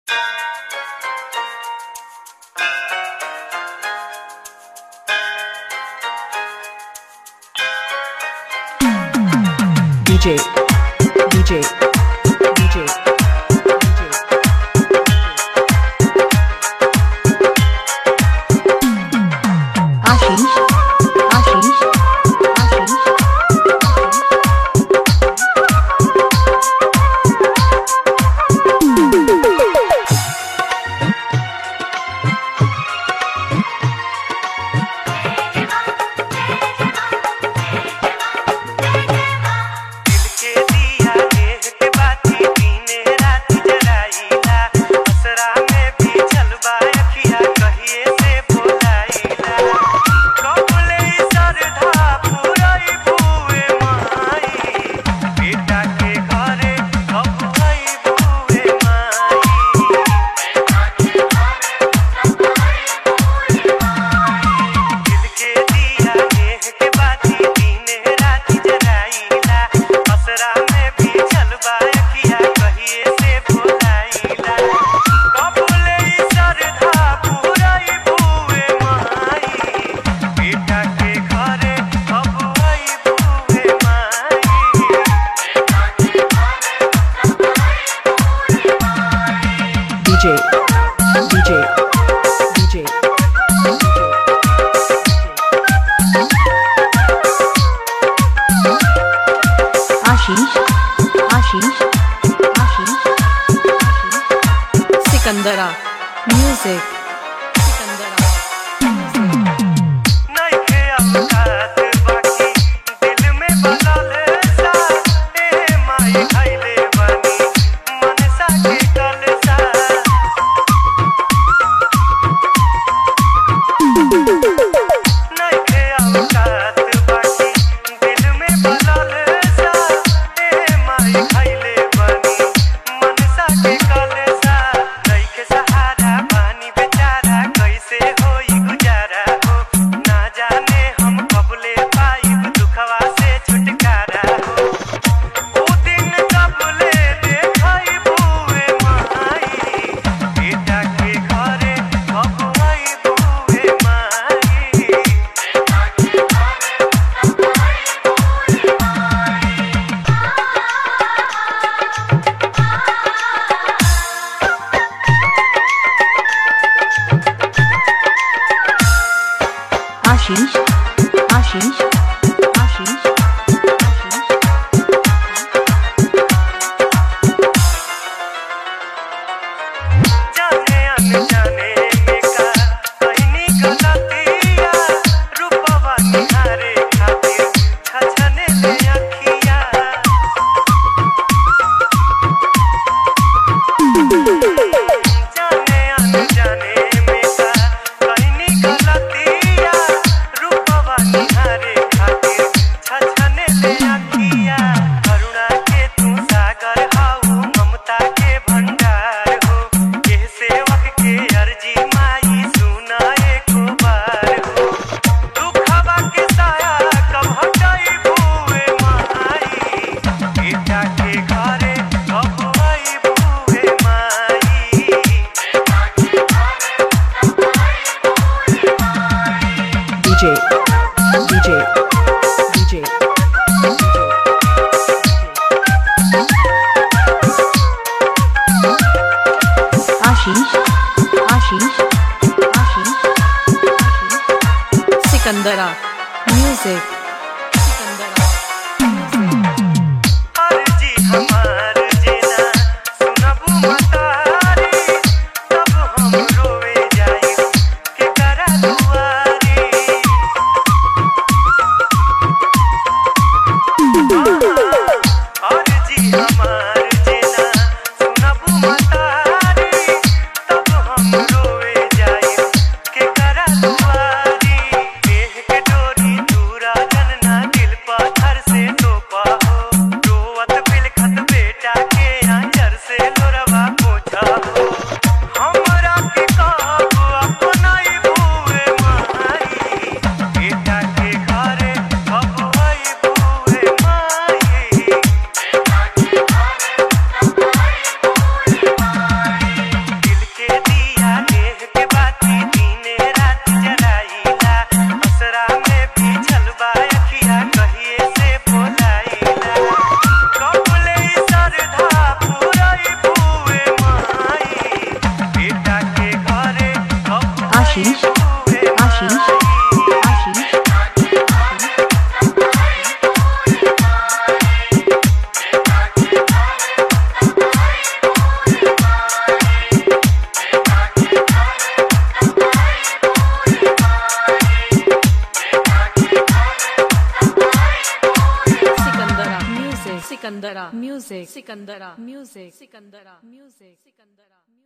DJ, DJ, DJ, DJ. Ashish, Ashish, Ashish, DJ, DJ, DJ, Ashish, Ashish, Ashish, Sikandara, music, Sikandara. Ashish, Ashish, Ashish, Ashish. जाने अनजाने में का कहनी गलतिया रूपवा निहारे खातिर छछने ले अखिया जाने अनजाने में का कहनी गलतिया रूपवा निहारे खातिर छछने ले अखिया करुणा के तू सागर हाउ ममता के भंडार हो ये सेवक के अर्जी माई सुना एको बार हो दुखवा के साया कब हटाई भूए माई बेटा के घरे कब आई भूए माई DJ, DJ, DJ, Ashish, Ashish, Ashish, Ashish, Sikandara, music, Sikandara. अर्जी हमार जेना सुनबू मतारी तब हम रोवे जाई के करा दुआरी अर्जी हमार जेना सुनबू मतारी तब हम रोवे जाई के करा दुआरी देह के डोरी दूरा Sikandara music Sikandara music Sikandara music Sikandra